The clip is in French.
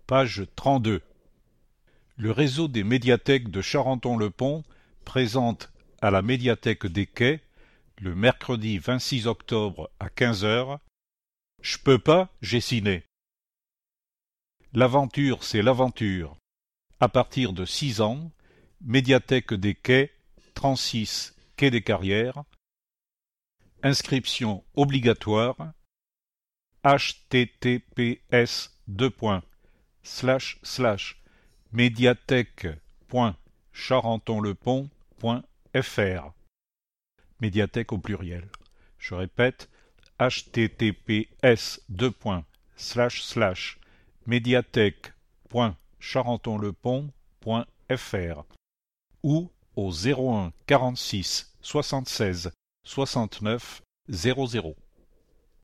Page 32. Le réseau des médiathèques de Charenton-le-Pont présente à la médiathèque des Quais, le mercredi 26 octobre à 15h, « J'peux pas, j'ai ciné ». L'aventure, c'est l'aventure. À partir de 6 ans, médiathèque des Quais, 36 quai des Carrières. Inscription obligatoire. https://médiathèque.charentonlepont.fr Médiathèque au pluriel. Je répète, https://médiathèque.charentonlepont.fr ou au 01 46 76 69 00.